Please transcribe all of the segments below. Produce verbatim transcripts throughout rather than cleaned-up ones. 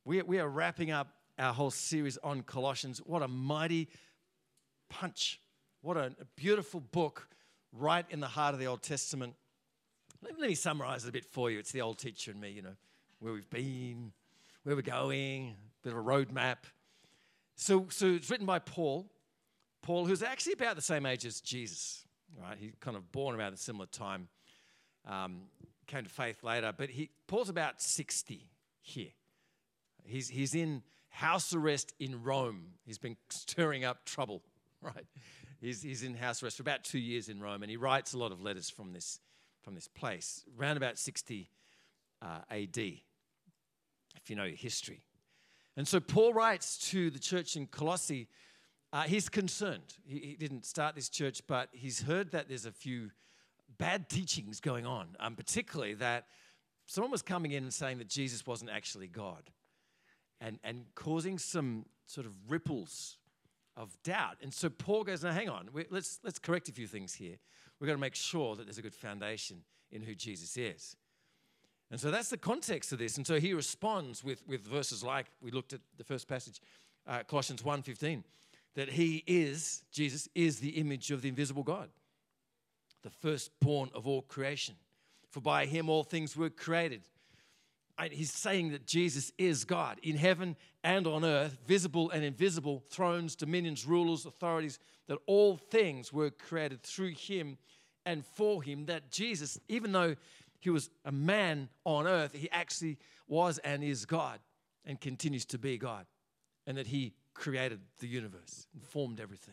We, we are wrapping up our whole series on Colossians. What a mighty punch. What a, a beautiful book right in the heart of the Old Testament. Let, let me summarize it a bit for you. It's the old teacher and me, you know, where we've been, where we're going, a bit of a roadmap. So, so it's written by Paul. Paul, who's actually about the same age as Jesus, right? He kind of born around a similar time, um, came to faith later. But he Paul's about sixty here. He's, he's in house arrest in Rome. He's been stirring up trouble, right? He's, he's in house arrest for about two years in Rome, and he writes a lot of letters from this, from this place, around about sixty uh, A D, if you know your history. And so Paul writes to the church in Colossae. Uh, he's concerned. He, he didn't start this church, but he's heard that there's a few bad teachings going on, um, particularly that someone was coming in and saying that Jesus wasn't actually God. And, and causing some sort of ripples of doubt. And so Paul goes, now hang on, we, let's, let's correct a few things here. We've got to make sure that there's a good foundation in who Jesus is. And so that's the context of this. And so he responds with, with verses like, we looked at the first passage, uh, Colossians one fifteen, that he is, Jesus is the image of the invisible God, the firstborn of all creation. For by him all things were created. He's saying that Jesus is God in heaven and on earth, visible and invisible, thrones, dominions, rulers, authorities, that all things were created through him and for him, that Jesus, even though he was a man on earth, he actually was and is God and continues to be God, and that he created the universe and formed everything.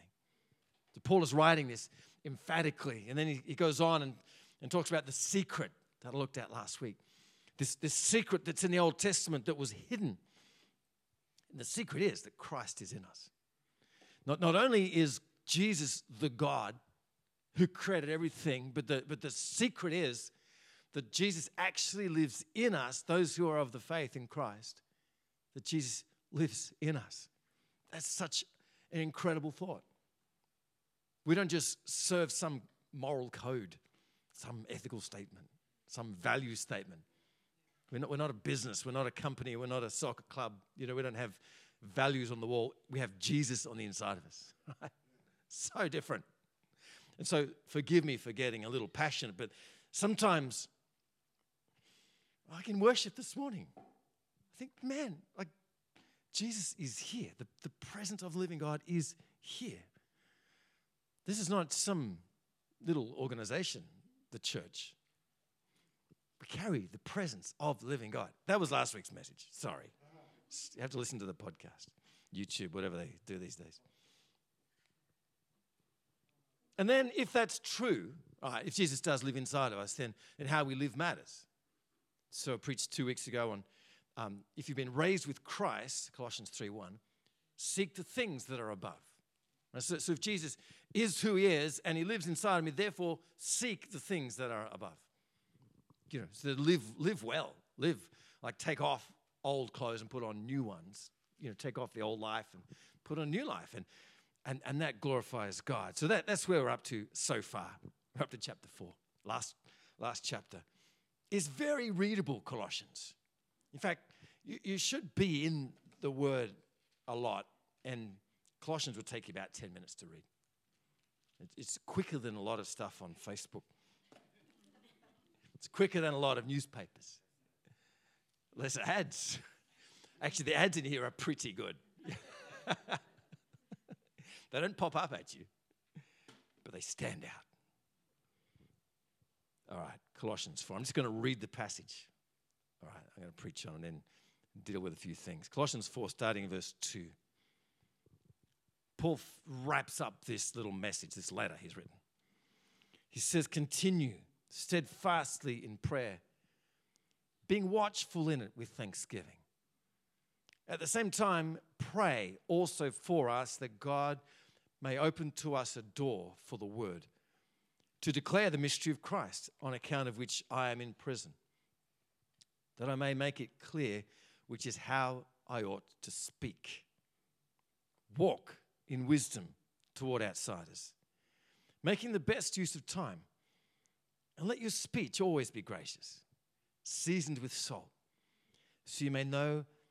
So Paul is writing this emphatically, and then he, he goes on and, and talks about the secret that I looked at last week. This, this secret that's in the Old Testament that was hidden. And the secret is that Christ is in us. Not, not only is Jesus the God who created everything, but the, but the secret is that Jesus actually lives in us, those who are of the faith in Christ, that Jesus lives in us. That's such an incredible thought. We don't just serve some moral code, some ethical statement, some value statement. We're not, we're not a business. We're not a company. We're not a soccer club. You know, we don't have values on the wall. We have Jesus on the inside of us. Right? So different. And so forgive me for getting a little passionate, but sometimes I can worship this morning. I think, man, like Jesus is here. The, the presence of the living God is here. This is not some little organization, the church. We carry the presence of the living God. That was last week's message. Sorry. You have to listen to the podcast, YouTube, whatever they do these days. And then if that's true, all right, if Jesus does live inside of us, then, then how we live matters. So I preached two weeks ago on um, if you've been raised with Christ, Colossians three one, seek the things that are above. Right, so, so if Jesus is who he is and he lives inside of me, therefore seek the things that are above. You know, so live live well, live, like take off old clothes and put on new ones. You know, take off the old life and put on new life. And and, and that glorifies God. So that, that's where we're up to so far. We're up to chapter four, last, last chapter. It's very readable, Colossians. In fact, you, you should be in the Word a lot, and Colossians would take you about ten minutes to read. It, it's quicker than a lot of stuff on Facebook. It's quicker than a lot of newspapers. Less ads. Actually, the ads in here are pretty good. They don't pop up at you, but they stand out. All right, Colossians four. I'm just going to read the passage. All right, I'm going to preach on and then deal with a few things. Colossians four, starting in verse two. Paul f- wraps up this little message, this letter he's written. He says, continue steadfastly in prayer, being watchful in it with thanksgiving. At the same time, pray also for us that God may open to us a door for the word, to declare the mystery of Christ, on account of which I am in prison, that I may make it clear which is how I ought to speak. Walk in wisdom toward outsiders, making the best use of time, and let your speech always be gracious, seasoned with salt, so you may know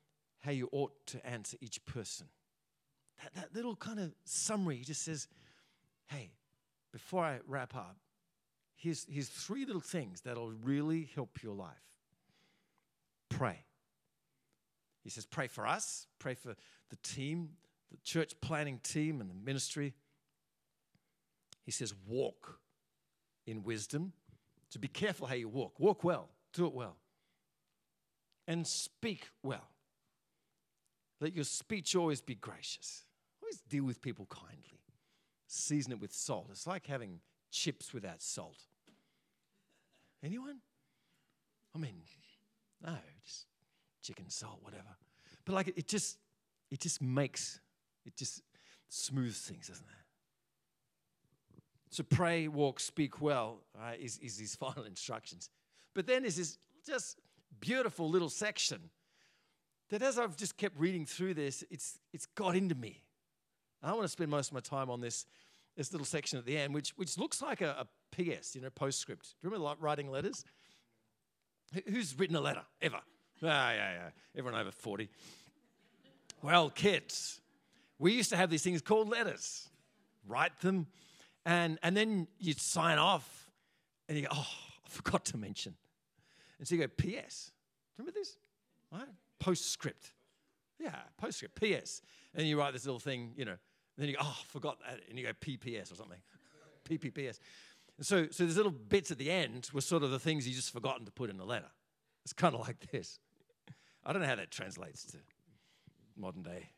how you ought to answer each person. That, that little kind of summary, he just says, hey, before I wrap up, here's, here's three little things that'll really help your life. Pray. He says, pray for us, pray for the team, the church planning team and the ministry. He says, walk in wisdom. So be careful how you walk. Walk well. Do it well. And speak well. Let your speech always be gracious. Always deal with people kindly. Season it with salt. It's like having chips without salt. Anyone? I mean, no, just chicken, salt, whatever. But like it, it just, it just makes, it just smooths things, doesn't it? So pray, walk, speak well, right, is, is his final instructions. But then there's this just beautiful little section that as I've just kept reading through this, it's it's got into me. I want to spend most of my time on this, this little section at the end, which, which looks like a, a P S, you know, postscript. Do you remember writing letters? Who's written a letter, ever? Ah, yeah, yeah, everyone over forty. Well, kids, we used to have these things called letters. Write them, and, and then you'd sign off, and you go, oh, I forgot to mention. And so you go, P S. Remember this? Right? Postscript. Yeah, postscript, P S. And then you write this little thing, you know, and then you go, oh, I forgot that. And you go, P P S or something. P P P S. And so, so these little bits at the end were sort of the things you just forgotten to put in the letter. It's kind of like this. I don't know how that translates to modern day.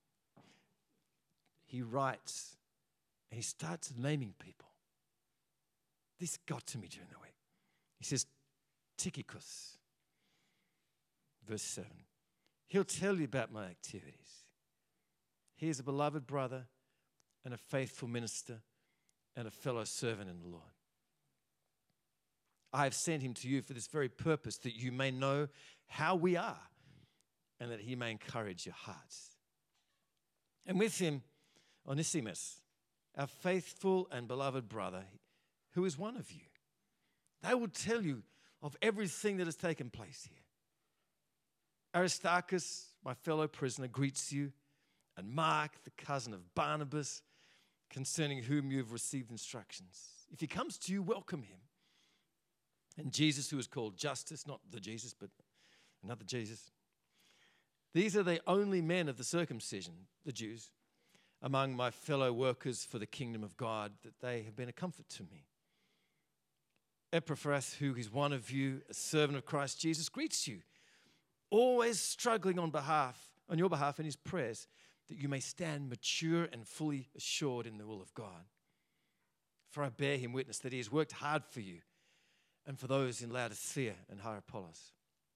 He writes, and he starts naming people. This got to me during the week. He says, Tychicus, verse seven. He'll tell you about my activities. He is a beloved brother and a faithful minister and a fellow servant in the Lord. I have sent him to you for this very purpose, that you may know how we are and that he may encourage your hearts. And with him, Onesimus, our faithful and beloved brother, who is one of you. They will tell you of everything that has taken place here. Aristarchus, my fellow prisoner, greets you, and Mark, the cousin of Barnabas, concerning whom you have received instructions. If he comes to you, welcome him. And Jesus, who is called Justus, not the Jesus, but another Jesus. These are the only men of the circumcision, the Jews, among my fellow workers for the kingdom of God, that they have been a comfort to me. Epaphras, who is one of you, a servant of Christ Jesus, greets you, always struggling on behalf, on your behalf in his prayers, that you may stand mature and fully assured in the will of God. For I bear him witness that he has worked hard for you and for those in Laodicea and Hierapolis.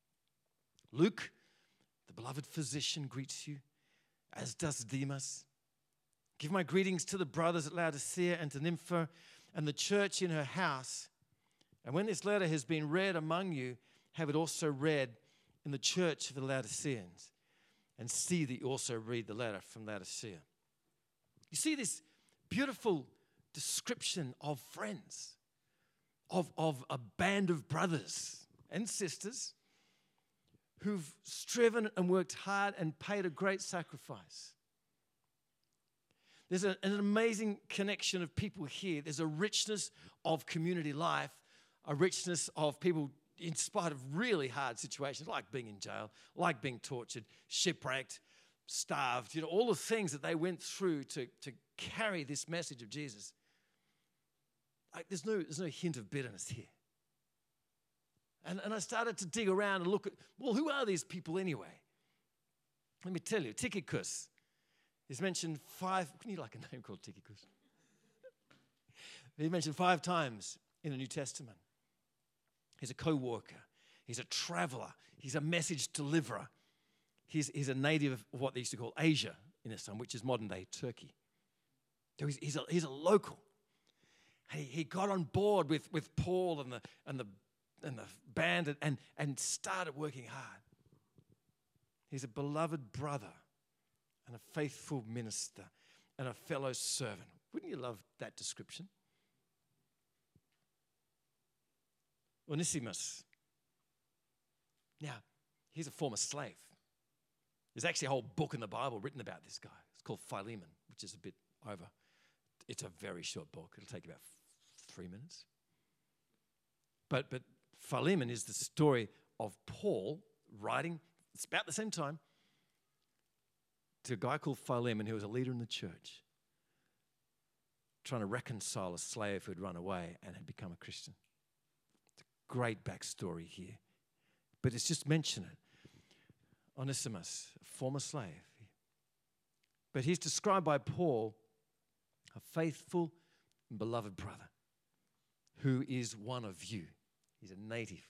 Luke, the beloved physician, greets you, as does Demas. Give my greetings to the brothers at Laodicea and to Nympha and the church in her house. And when this letter has been read among you, have it also read in the church of the Laodiceans. And see that you also read the letter from Laodicea. You see this beautiful description of friends, of, of a band of brothers and sisters who've striven and worked hard and paid a great sacrifice. There's a, an amazing connection of people here. There's a richness of community life, a richness of people in spite of really hard situations, like being in jail, like being tortured, shipwrecked, starved, you know, all the things that they went through to, to carry this message of Jesus. Like, there's no, there's no hint of bitterness here. And, and I started to dig around and look at, well, who are these people anyway? Let me tell you, Tychicus is mentioned five, can you like a name called Tychicus? He's mentioned five times in the New Testament. He's a co-worker. He's a traveler. He's a message deliverer. He's, he's a native of what they used to call Asia in this time, which is modern-day Turkey. So he's, he's, a, he's a local. He, he got on board with, with Paul and the, and, the, and the band and, and, and started working hard. He's a beloved brother and a faithful minister and a fellow servant. Wouldn't you love that description? Onesimus. Now, he's a former slave. There's actually a whole book in the Bible written about this guy. It's called Philemon, which is a bit over. It's a very short book. It'll take about f- three minutes. But, but Philemon is the story of Paul writing, it's about the same time, to a guy called Philemon who was a leader in the church, trying to reconcile a slave who had run away and had become a Christian. It's a great backstory here. But it's just mentioned it. Onesimus, a former slave. But he's described by Paul, a faithful and beloved brother who is one of you. He's a native.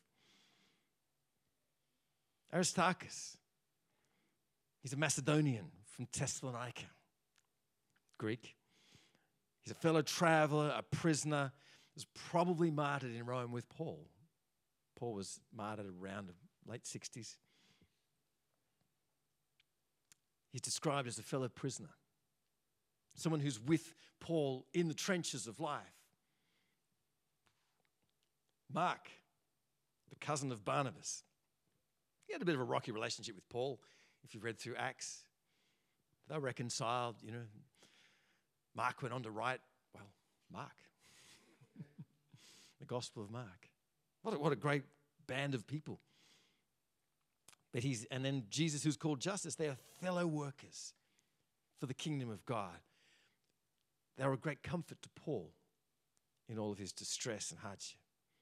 Aristarchus, he's a Macedonian from Thessalonica, Greek. He's a fellow traveler, a prisoner, was probably martyred in Rome with Paul. Paul was martyred around the late sixties. He's described as a fellow prisoner, someone who's with Paul in the trenches of life. Mark, the cousin of Barnabas, he had a bit of a rocky relationship with Paul. If you've read through Acts, they were reconciled, you know. Mark went on to write, well, Mark, the Gospel of Mark. What a, what a great band of people. But he's, and then Jesus, who's called Justus, they are fellow workers for the kingdom of God. They were a great comfort to Paul in all of his distress and hardship.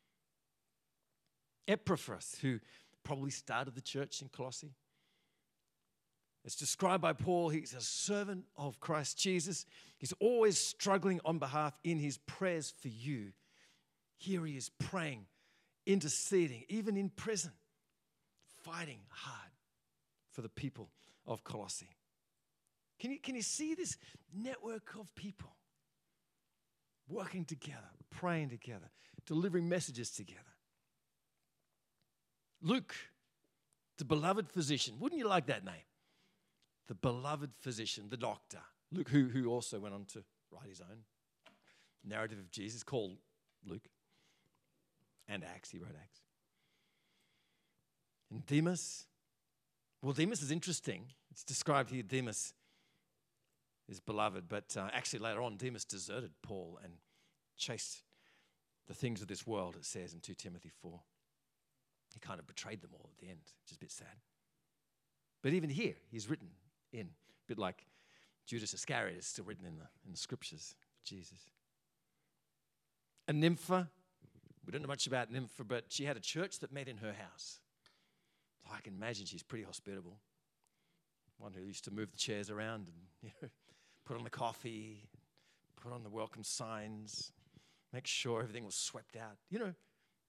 Epaphras, who probably started the church in Colossae. It's described by Paul, he's a servant of Christ Jesus. He's always struggling on behalf in his prayers for you. Here he is praying, interceding, even in prison, fighting hard for the people of Colossae. Can you, can you see this network of people working together, praying together, delivering messages together? Luke, the beloved physician. Wouldn't you like that name? The beloved physician, the doctor. Luke, who, who also went on to write his own narrative of Jesus called Luke. And Acts, he wrote Acts. And Demas, well, Demas is interesting. It's described here, Demas is beloved, but uh, actually later on, Demas deserted Paul and chased the things of this world, it says in Second Timothy four. He kind of betrayed them all at the end, which is a bit sad. But even here, he's written in, a bit like Judas Iscariot is still written in the, in the scriptures, Jesus. And Nympha, we don't know much about Nympha, but she had a church that met in her house. So I can imagine she's pretty hospitable. One who used to move the chairs around and, you know, put on the coffee, put on the welcome signs, make sure everything was swept out. You know,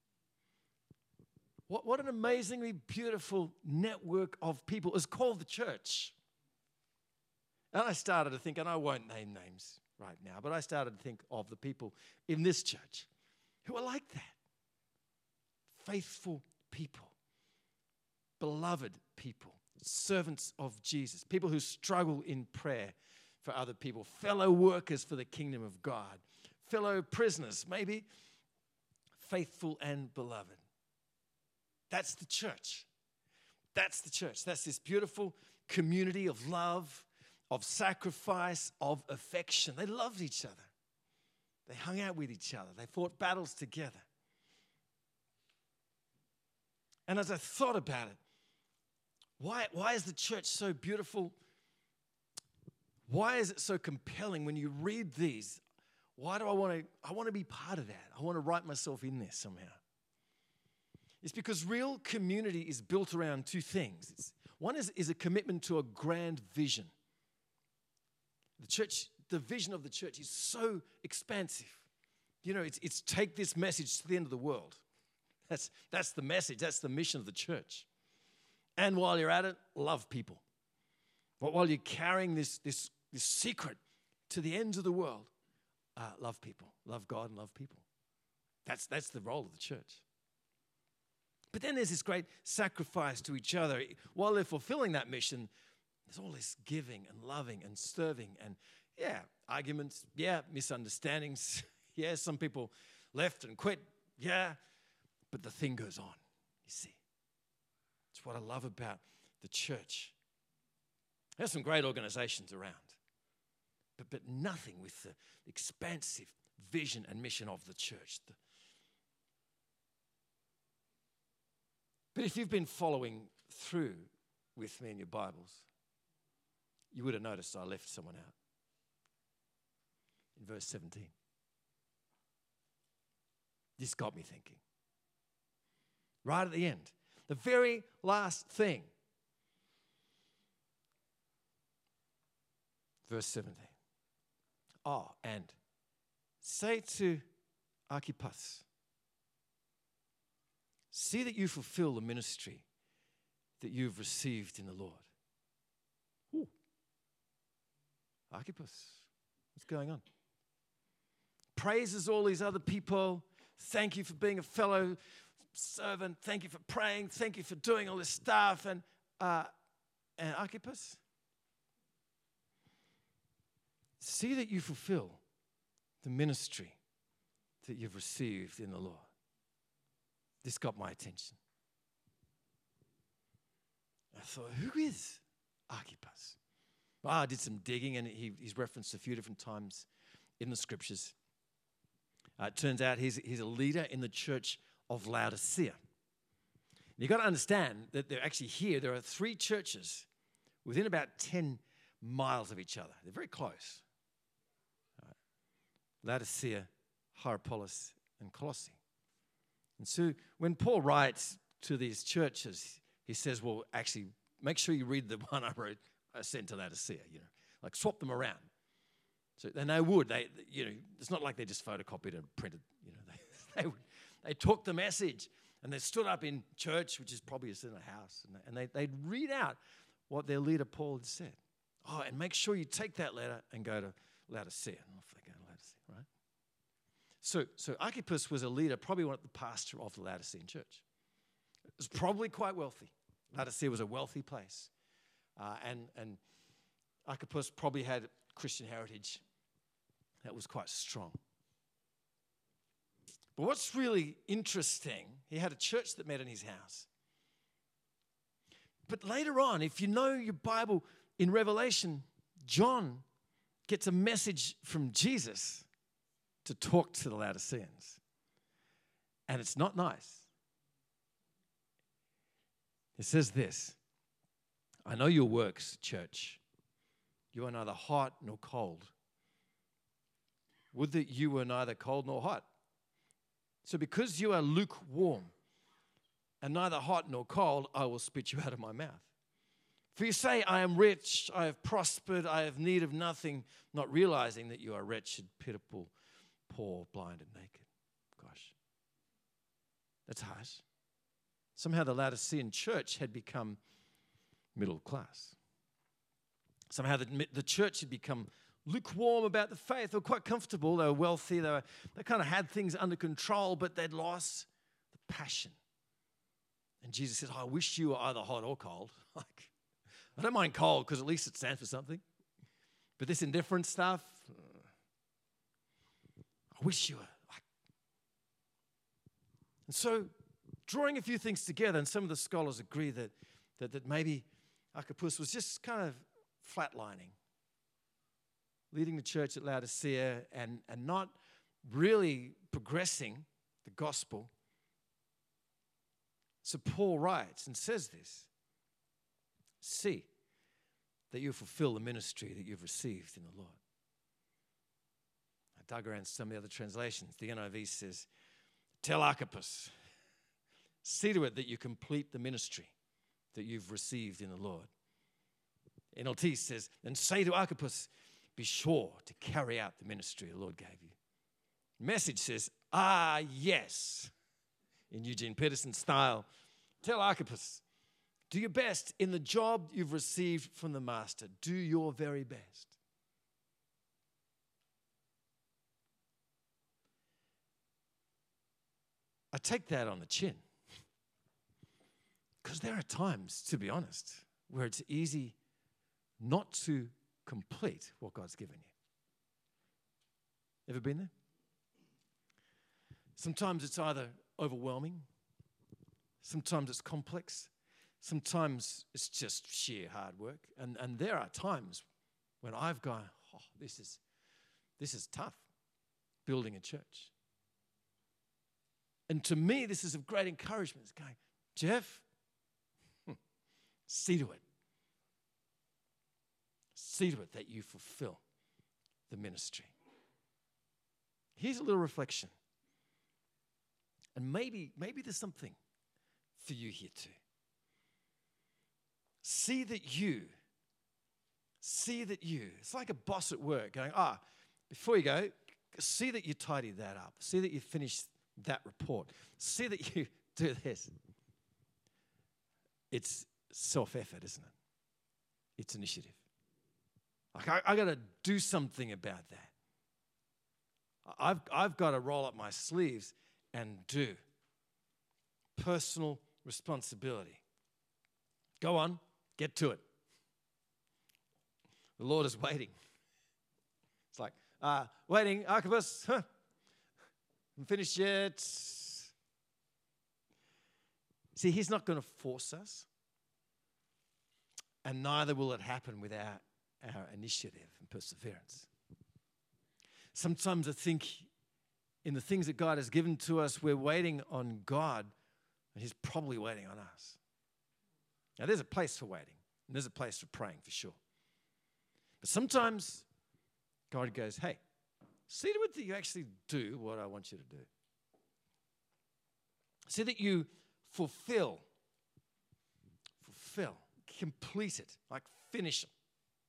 what, what an amazingly beautiful network of people is called the church. And I started to think, and I won't name names right now, but I started to think of the people in this church who are like that. Faithful people, beloved people, servants of Jesus, people who struggle in prayer for other people, fellow workers for the kingdom of God, fellow prisoners, maybe, faithful and beloved. That's the church. That's the church. That's this beautiful community of love, of sacrifice, of affection. They loved each other. They hung out with each other. They fought battles together. And as I thought about it, why, why is the church so beautiful? Why is it so compelling when you read these? Why do I want to, I want to be part of that. I want to write myself in there somehow. It's because real community is built around two things. It's, one is, is a commitment to a grand vision. The church, the vision of the church is so expansive. You know, it's, it's take this message to the end of the world. That's, that's the message. That's the mission of the church. And while you're at it, love people. But while you're carrying this, this, this secret to the ends of the world, uh, love people. Love God and love people. That's, that's the role of the church. But then there's this great sacrifice to each other. While they're fulfilling that mission, there's all this giving and loving and serving and, yeah, arguments, yeah, misunderstandings. Yeah, some people left and quit, yeah, but the thing goes on, you see. It's what I love about the church. There's some great organizations around, but, but nothing with the expansive vision and mission of the church. The, but if you've been following through with me in your Bibles, you would have noticed I left someone out. In verse seventeen. This got me thinking. Right at the end, the very last thing. Verse seventeen. Oh, and say to Archippus, see that you fulfill the ministry that you've received in the Lord. Ooh. Archippus, what's going on? Praises all these other people. Thank you for being a fellow servant. Thank you for praying. Thank you for doing all this stuff. And, uh, and Archippus, see that you fulfill the ministry that you've received in the Lord. This got my attention. I thought, who is Archippus? Well, I did some digging, and he, he's referenced a few different times in the scriptures. Uh, it turns out he's, he's a leader in the church of Laodicea. You've got to understand that they're actually here. There are three churches within about ten miles of each other. They're very close. Right. Laodicea, Hierapolis, and Colossae. And so when Paul writes to these churches, he says, well, actually, make sure you read the one I wrote, I sent to Laodicea, you know, like swap them around. So, and they would, they, you know, it's not like they just photocopied and printed, you know, they, they, would, they took the message and they stood up in church, which is probably just in a house, and, they, and they, they'd read out what their leader Paul had said. Oh, and make sure you take that letter and go to Laodicea. And off they go to Laodicea, right? So, so Archippus was a leader, probably one of the pastor of the Laodicean church. It was probably quite wealthy. Laodicea was a wealthy place. Uh, and, and Archippus probably had Christian heritage that was quite strong. But what's really interesting, he had a church that met in his house. But later on, if you know your Bible, in Revelation, John gets a message from Jesus to talk to the Laodiceans. And it's not nice. It says this, I know your works, church. You are neither hot nor cold. Would that you were neither cold nor hot. So because you are lukewarm and neither hot nor cold, I will spit you out of my mouth. For you say, I am rich, I have prospered, I have need of nothing, not realizing that you are wretched, pitiful, poor, blind, and naked. Gosh, that's harsh. Somehow the Laodicean church had become middle class. Somehow the, the church had become lukewarm about the faith. They were quite comfortable. They were wealthy. They, were, they kind of had things under control, but they'd lost the passion. And Jesus said, oh, I wish you were either hot or cold. Like, I don't mind cold because at least it stands for something. But this indifferent stuff, I wish you were like. And so, drawing a few things together, and some of the scholars agree that, that, that maybe Archippus was just kind of flatlining, leading the church at Laodicea and, and not really progressing the gospel. So Paul writes and says this, see that you fulfill the ministry that you've received in the Lord. I dug around some of the other translations. The N I V says, tell Archippus, see to it that you complete the ministry that you've received in the Lord. N L T says, and say to Archippus, be sure to carry out the ministry the Lord gave you. Message says, ah, yes, in Eugene Peterson style. Tell Archippus, do your best in the job you've received from the master. Do your very best. I take that on the chin. Because there are times, to be honest, where it's easy not to complete what God's given you. Ever been there? Sometimes it's either overwhelming, sometimes it's complex, Sometimes it's just sheer hard work. And, and there are times when I've gone, oh, this is, this is tough, building a church. And to me, this is of great encouragement. It's going, Jeff, see to it. See to it that you fulfill the ministry. Here's a little reflection. And maybe, maybe there's something for you here too. See that you, see that you, it's like a boss at work going, ah, before you go, see that you tidy that up. See that you finish that report. See that you do this. It's self-effort, isn't it? It's initiative. Like I, I got to do something about that. I've, I've got to roll up my sleeves and do. Personal responsibility. Go on, get to it. The Lord is waiting. It's like, uh, waiting, Archippus, huh? I'm finished yet. See, he's not going to force us. And neither will it happen without our initiative and perseverance. Sometimes I think in the things that God has given to us, we're waiting on God, and he's probably waiting on us. Now, there's a place for waiting, and there's a place for praying for sure. But sometimes God goes, hey, see to it that you actually do what I want you to do. See that you fulfill, fulfill, complete it, like finish it.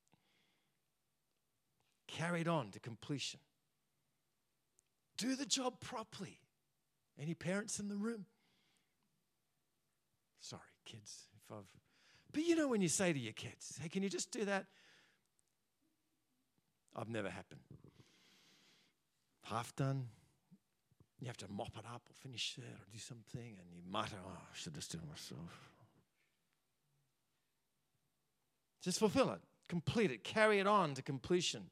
Carry it on to completion. Do the job properly. Any parents in the room? Sorry, kids, if I've... But you know when you say to your kids, hey, can you just do that? I've never happened. Half done. You have to mop it up or finish it or do something, and you mutter, oh, I should just do it myself. Just fulfill it. Complete it. Carry it on to completion.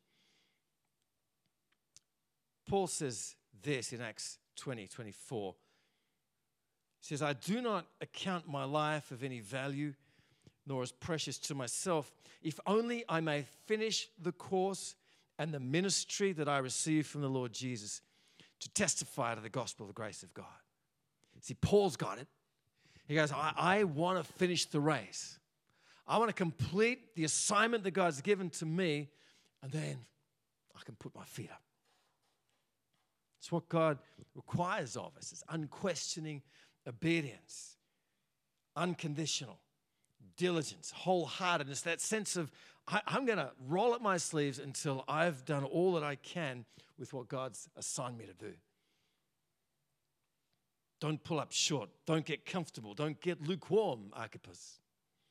Paul says this in Acts twenty, twenty-four. He says, I do not account my life of any value, nor as precious to myself, if only I may finish the course and the ministry that I received from the Lord Jesus to testify to the gospel of the grace of God. See, Paul's got it. He goes, I, I want to finish the race. I want to complete the assignment that God's given to me, and then I can put my feet up. It's what God requires of us. It's unquestioning obedience, unconditional, diligence, wholeheartedness, that sense of I, I'm going to roll up my sleeves until I've done all that I can with what God's assigned me to do. Don't pull up short. Don't get comfortable. Don't get lukewarm, Archippus.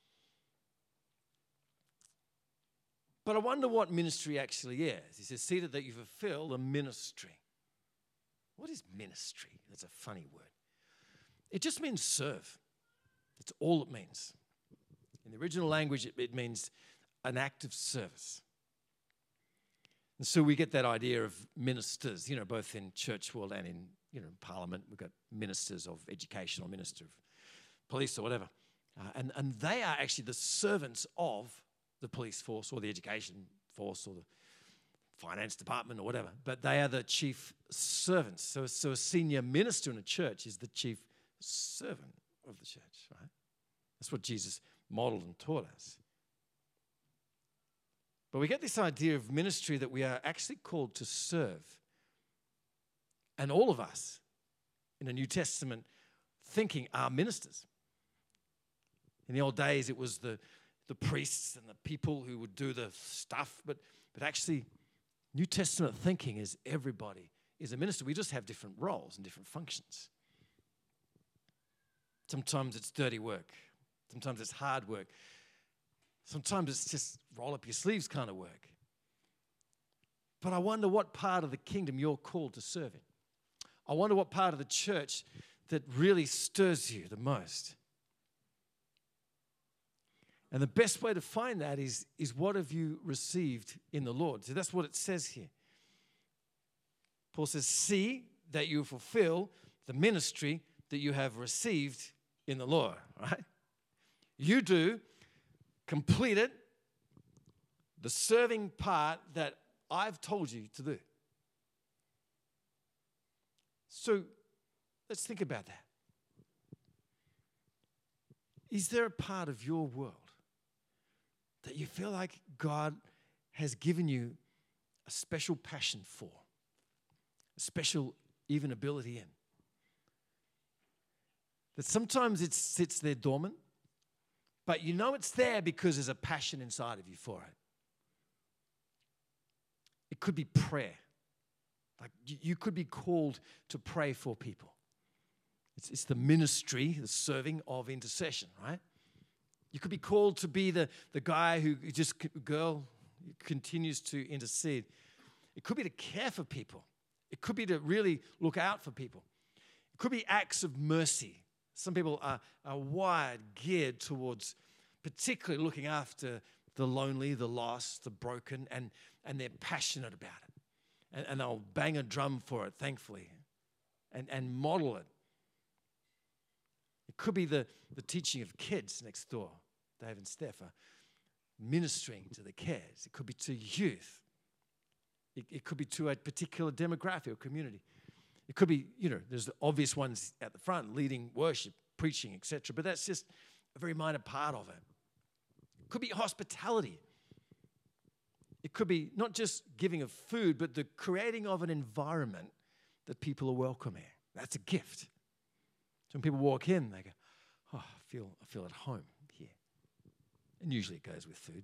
But I wonder what ministry actually is. He says, see that you fulfill the ministry. What is ministry? That's a funny word. It just means serve. That's all it means. In the original language, it, it means an act of service. And so we get that idea of ministers, you know, both in church world and in, you know, parliament. We've got ministers of education or minister of police or whatever. Uh, and, and they are actually the servants of the police force or the education force or the finance department or whatever. But they are the chief servants. So, so a senior minister in a church is the chief servant of the church, right? That's what Jesus modeled and taught us. But we get this idea of ministry that we are actually called to serve. And all of us in the New Testament thinking are ministers. In the old days, it was the, the priests and the people who would do the stuff, but, but actually, New Testament thinking is everybody is a minister. We just have different roles and different functions. Sometimes it's dirty work. Sometimes it's hard work. Sometimes it's just roll up your sleeves kind of work. But I wonder what part of the kingdom you're called to serve in. I wonder what part of the church that really stirs you the most. And the best way to find that is, is what have you received in the Lord? So that's what it says here. Paul says, see that you fulfill the ministry that you have received in the Lord, right? You do. Complete it. The serving part that I've told you to do. So let's think about that. Is there a part of your world that you feel like God has given you a special passion for, a special even ability in? That sometimes it sits there dormant, but you know it's there because there's a passion inside of you for it. It could be prayer. Like you could be called to pray for people. It's, it's the ministry, the serving of intercession, right? You could be called to be the, the guy who just, girl, continues to intercede. It could be to care for people. It could be to really look out for people. It could be acts of mercy. Some people are, are wired, geared towards particularly looking after the lonely, the lost, the broken, and, and they're passionate about it. And, and they'll bang a drum for it, thankfully, and, and model it. It could be the, the teaching of kids next door. Dave and Steph are ministering to the kids. It could be to youth. It, it could be to a particular demographic or community. It could be, you know, there's the obvious ones at the front, leading worship, preaching, et cetera. But that's just a very minor part of it. It could be hospitality. It could be not just giving of food, but the creating of an environment that people are welcome in. That's a gift. So when people walk in, they go, oh, I feel, I feel at home here. And usually it goes with food.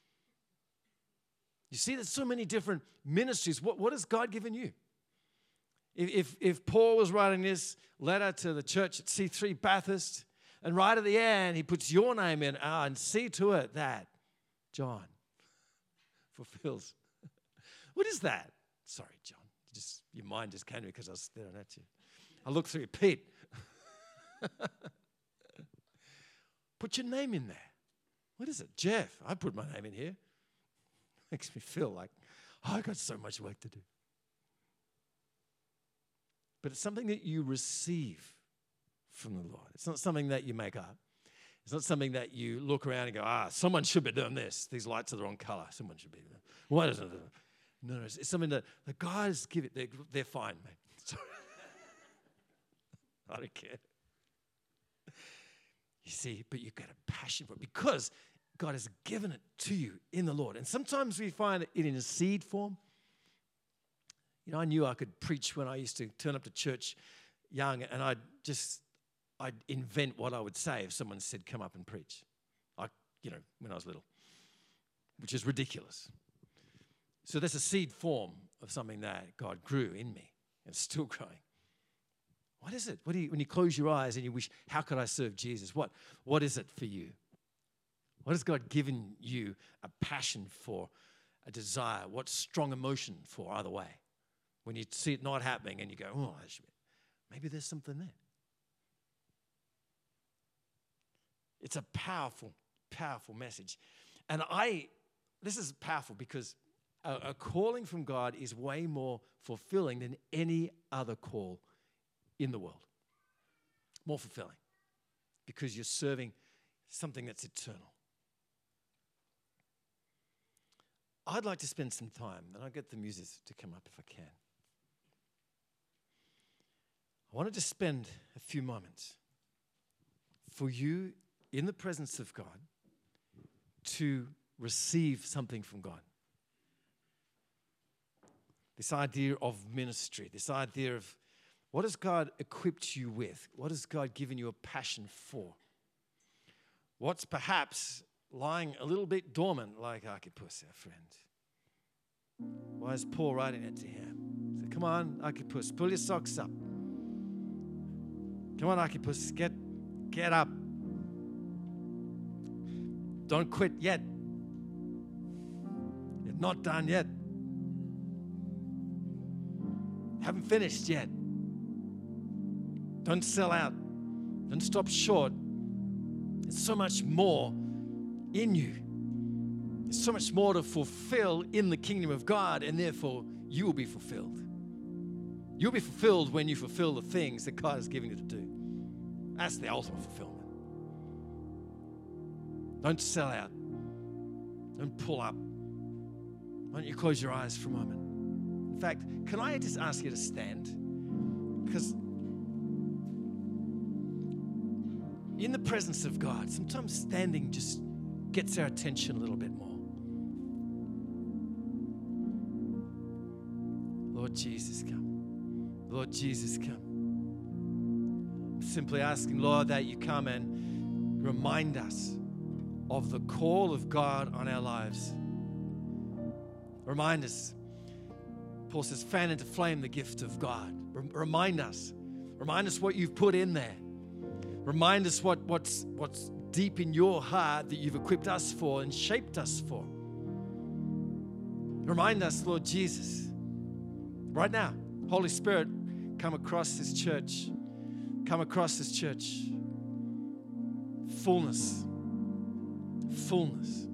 You see, there's so many different ministries. What, what has God given you? If, if, if Paul was writing this letter to the church at C three Bathurst, and right at the end, he puts your name in, ah, and see to it that John fulfills. What is that? Sorry, John. Just your mind just came to me because I was staring at you. I looked through Pete. Put your name in there. What is it? Jeff. I put my name in here. Makes me feel like, oh, I got so much work to do. But it's something that you receive from the Lord. It's not something that you make up. It's not something that you look around and go, ah, someone should be doing this. These lights are the wrong color. Someone should be doing that. Why doesn't it? No, no, it's something that the guys give it. They're, they're fine, mate. Sorry. I don't care. You see, but you've got a passion for it because God has given it to you in the Lord. And sometimes we find it in a seed form. You know, I knew I could preach when I used to turn up to church young, and I'd just, I'd invent what I would say if someone said, come up and preach. I, you know, when I was little, which is ridiculous. So that's a seed form of something that God grew in me and still growing. What is it? What do you, when you close your eyes and you wish, how could I serve Jesus? What, what is it for you? What has God given you a passion for, a desire? What strong emotion for either way? When you see it not happening and you go, oh, maybe there's something there. It's a powerful, powerful message. And I, this is powerful because a, a calling from God is way more fulfilling than any other call in the world. More fulfilling because you're serving something that's eternal. I'd like to spend some time, and I'll get the music to come up if I can. I wanted to spend a few moments for you in the presence of God to receive something from God. This idea of ministry, this idea of what has God equipped you with? What has God given you a passion for? What's perhaps lying a little bit dormant like Archippus, our friend? Why is Paul writing it to him? He said, come on, Archippus, pull your socks up. Come on, Archippus, get, get up. Don't quit yet. You're not done yet. Haven't finished yet. Don't sell out. Don't stop short. There's so much more in you. There's so much more to fulfill in the kingdom of God, and therefore you will be fulfilled. You'll be fulfilled when you fulfill the things that God has given you to do. That's the ultimate fulfillment. Don't sell out. Don't pull up. Why don't you close your eyes for a moment? In fact, can I just ask you to stand? Because in the presence of God, sometimes standing just gets our attention a little bit more. Lord Jesus, come. Lord Jesus, come. I'm simply asking, Lord, that you come and remind us of the call of God on our lives. Remind us. Paul says, fan into flame the gift of God. Remind us. Remind us what you've put in there. Remind us what, what's, what's deep in your heart that you've equipped us for and shaped us for. Remind us, Lord Jesus, right now, Holy Spirit, come across this church. Come across this church. Fullness. Fullness.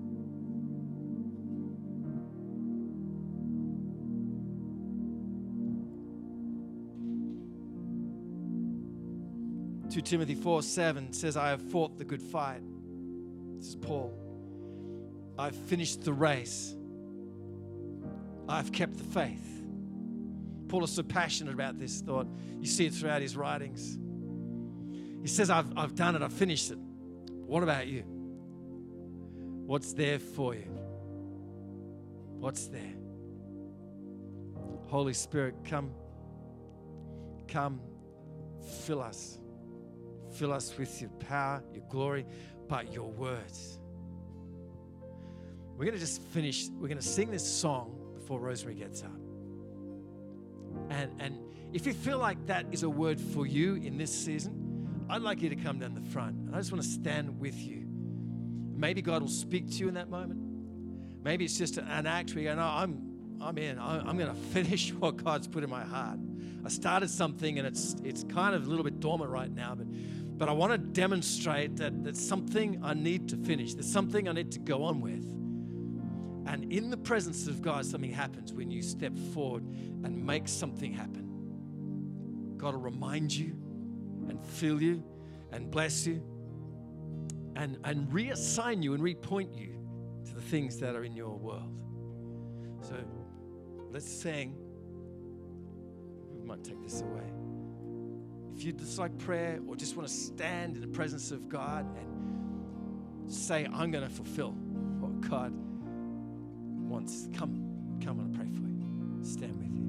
Second Timothy four seven says, I have fought the good fight. This is Paul. I've finished the race. I've kept the faith. Paul is so passionate about this thought. You see it throughout his writings. He says, I've, I've done it. I've finished it. What about you? What's there for you? What's there? Holy Spirit, come. Come. Fill us. Fill us with your power, your glory, but your words. We're going to just finish. We're going to sing this song before Rosemary gets up. And, and if you feel like that is a word for you in this season, I'd like you to come down the front. And I just want to stand with you. Maybe God will speak to you in that moment. Maybe it's just an act where you go, no, I'm, I'm in. I'm going to finish what God's put in my heart. I started something and it's it's kind of a little bit dormant right now, but but I want to demonstrate that there's something I need to finish. There's something I need to go on with. And in the presence of God, something happens when you step forward and make something happen. God will remind you and fill you and bless you and, and reassign you and repoint you to the things that are in your world. So let's sing. We might take this away. If you just like prayer or just want to stand in the presence of God and say, I'm going to fulfill what God wants, come, come and pray for you. Stand with you.